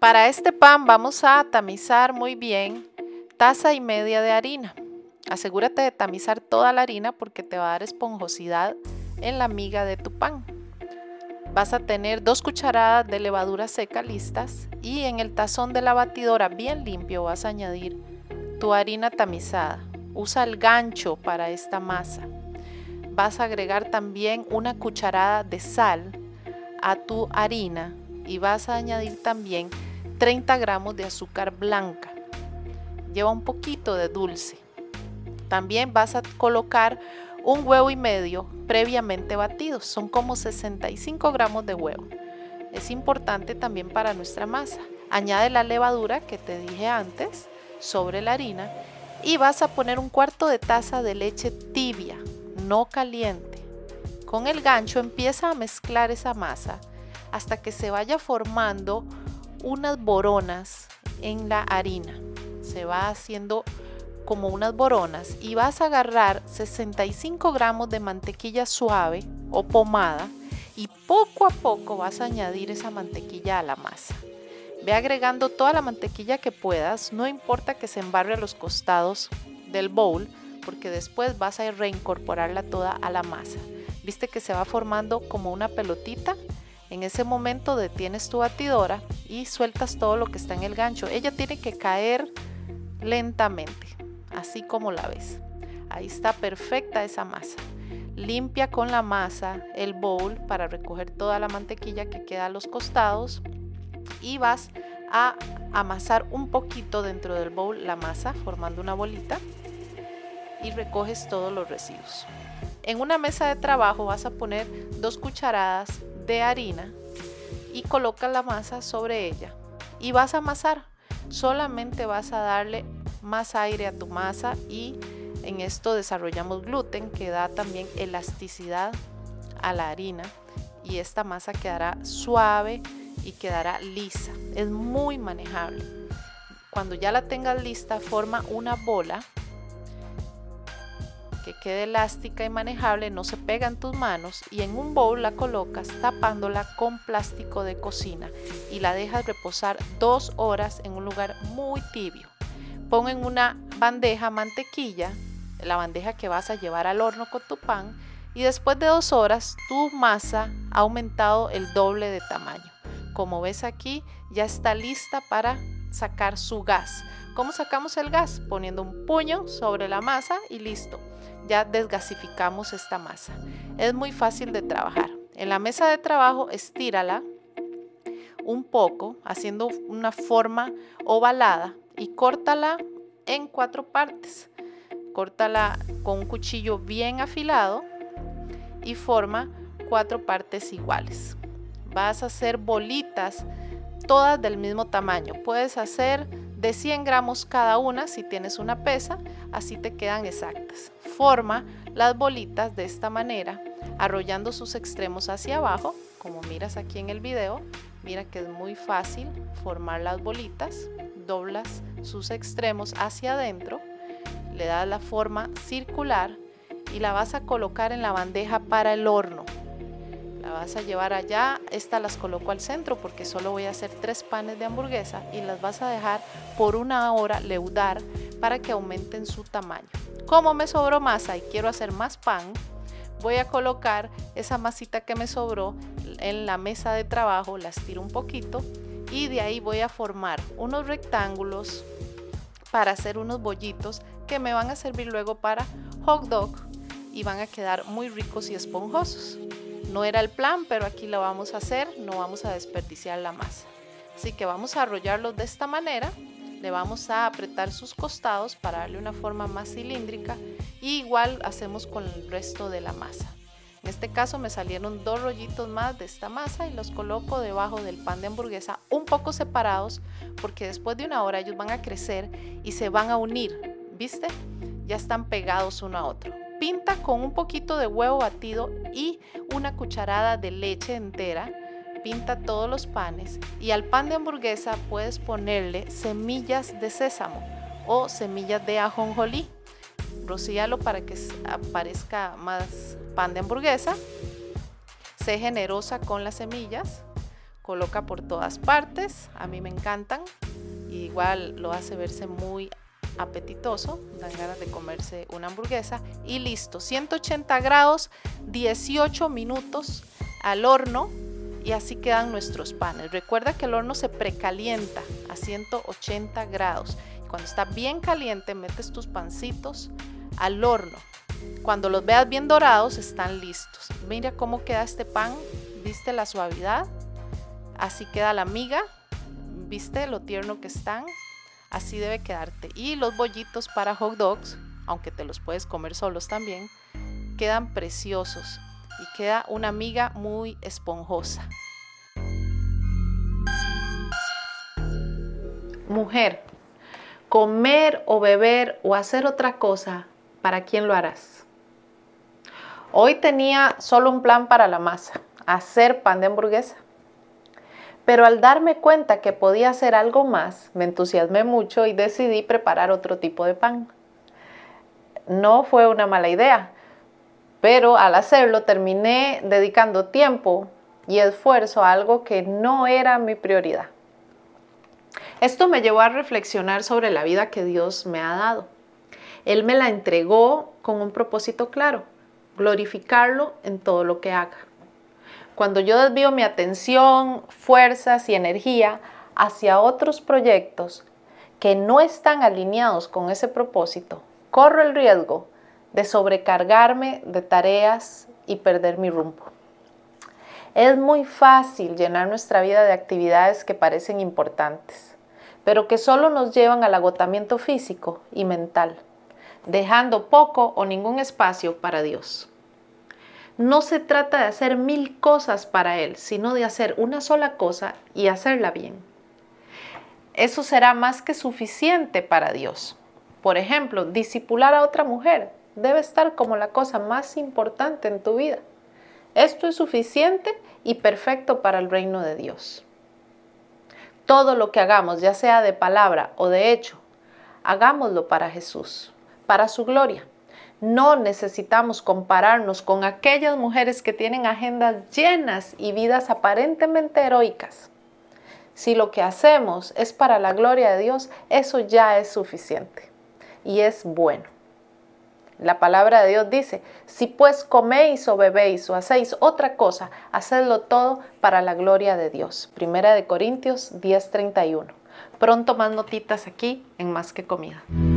Para este pan vamos a tamizar muy bien 1,5 tazas de harina. Asegúrate de tamizar toda la harina porque te va a dar esponjosidad en la miga de tu pan. Vas a tener 2 cucharadas de levadura seca listas y en el tazón de la batidora bien limpio vas a añadir tu harina tamizada. Usa el gancho para esta masa. Vas a agregar también 1 cucharada de sal a tu harina y vas a añadir también 30 gramos de azúcar blanca. Lleva un poquito de dulce. También vas a colocar 1,5 huevos previamente batidos. Son como 65 gramos de huevo. Es importante también para nuestra masa. Añade la levadura que te dije antes sobre la harina y vas a poner 1/4 de taza de leche tibia, no caliente. Con el gancho empieza a mezclar esa masa hasta que se vaya formando unas boronas en la harina. Se va haciendo como unas boronas y vas a agarrar 65 gramos de mantequilla suave o pomada y poco a poco vas a añadir esa mantequilla a la masa. Ve agregando toda la mantequilla que puedas, no importa que se embarre a los costados del bowl porque después vas a reincorporarla toda a la masa. ¿Viste que se va formando como una pelotita? En ese momento detienes tu batidora y sueltas todo lo que está en el gancho. Ella tiene que caer lentamente, así como la ves. Ahí está perfecta esa masa. Limpia con la masa el bowl para recoger toda la mantequilla que queda a los costados y vas a amasar un poquito dentro del bowl la masa formando una bolita y recoges todos los residuos. En una mesa de trabajo vas a poner 2 cucharadas de harina y colocas la masa sobre ella y vas a amasar. Solamente vas a darle más aire a tu masa y en esto desarrollamos gluten que da también elasticidad a la harina y esta masa quedará suave y quedará lisa. Es muy manejable. Cuando ya la tengas lista, forma una bola que quede elástica y manejable, no se pega en tus manos y en un bowl la colocas tapándola con plástico de cocina y la dejas reposar 2 horas en un lugar muy tibio. Pon en una bandeja mantequilla, la bandeja que vas a llevar al horno con tu pan y después de 2 horas tu masa ha aumentado el doble de tamaño. Como ves aquí ya está lista para sacar su gas. ¿Cómo sacamos el gas? Poniendo un puño sobre la masa y listo. Ya desgasificamos esta masa. Es muy fácil de trabajar. En la mesa de trabajo estírala un poco haciendo una forma ovalada y córtala en 4 partes. Córtala con un cuchillo bien afilado y forma 4 partes iguales. Vas a hacer bolitas todas del mismo tamaño. Puedes hacer de 100 gramos cada una si tienes una pesa, así te quedan exactas. Forma las bolitas de esta manera, arrollando sus extremos hacia abajo, como miras aquí en el video. Mira que es muy fácil formar las bolitas. Doblas sus extremos hacia adentro, le das la forma circular y la vas a colocar en la bandeja para el horno. La vas a llevar allá, estas las coloco al centro porque solo voy a hacer 3 panes de hamburguesa y las vas a dejar por 1 hora leudar para que aumenten su tamaño. Como me sobró masa y quiero hacer más pan, voy a colocar esa masita que me sobró en la mesa de trabajo, la estiro un poquito y de ahí voy a formar unos rectángulos para hacer unos bollitos que me van a servir luego para hot dog y van a quedar muy ricos y esponjosos. No era el plan, pero aquí lo vamos a hacer, no vamos a desperdiciar la masa. Así que vamos a arrollarlos de esta manera, le vamos a apretar sus costados para darle una forma más cilíndrica y igual hacemos con el resto de la masa. En este caso me salieron 2 rollitos más de esta masa y los coloco debajo del pan de hamburguesa un poco separados porque después de 1 hora ellos van a crecer y se van a unir, ¿viste? Ya están pegados uno a otro. Pinta con un poquito de huevo batido y 1 cucharada de leche entera. Pinta todos los panes y al pan de hamburguesa puedes ponerle semillas de sésamo o semillas de ajonjolí. Rocíalo para que aparezca más pan de hamburguesa. Sé generosa con las semillas. coloca por todas partes. A mí me encantan. Igual lo hace verse muy apetitoso, dan ganas de comerse una hamburguesa. Y listo, 180 grados, 18 minutos al horno, y así quedan nuestros panes. Recuerda que el horno se precalienta a 180 grados. Cuando está bien caliente, metes tus pancitos al horno. Cuando los veas bien dorados, están listos. Mira cómo queda este pan. ¿Viste la suavidad? Así queda la miga. ¿Viste lo tierno que están? Así debe quedarte. Y los bollitos para hot dogs, aunque te los puedes comer solos también, quedan preciosos y queda una miga muy esponjosa. Mujer, comer o beber o hacer otra cosa, ¿para quién lo harás? Hoy tenía solo un plan para la masa, hacer pan de hamburguesa. Pero al darme cuenta que podía hacer algo más, me entusiasmé mucho y decidí preparar otro tipo de pan. No fue una mala idea, pero al hacerlo terminé dedicando tiempo y esfuerzo a algo que no era mi prioridad. Esto me llevó a reflexionar sobre la vida que Dios me ha dado. Él me la entregó con un propósito claro: glorificarlo en todo lo que haga. Cuando yo desvío mi atención, fuerzas y energía hacia otros proyectos que no están alineados con ese propósito, corro el riesgo de sobrecargarme de tareas y perder mi rumbo. Es muy fácil llenar nuestra vida de actividades que parecen importantes, pero que solo nos llevan al agotamiento físico y mental, dejando poco o ningún espacio para Dios. No se trata de hacer 1000 cosas para Él, sino de hacer una sola cosa y hacerla bien. Eso será más que suficiente para Dios. Por ejemplo, discipular a otra mujer debe estar como la cosa más importante en tu vida. Esto es suficiente y perfecto para el reino de Dios. Todo lo que hagamos, ya sea de palabra o de hecho, hagámoslo para Jesús, para su gloria. No necesitamos compararnos con aquellas mujeres que tienen agendas llenas y vidas aparentemente heroicas. Si lo que hacemos es para la gloria de Dios, eso ya es suficiente y es bueno. La palabra de Dios dice: si pues coméis o bebéis o hacéis otra cosa, hacedlo todo para la gloria de Dios. 1 Corintios 10:31. Pronto más notitas aquí en Más que Comida.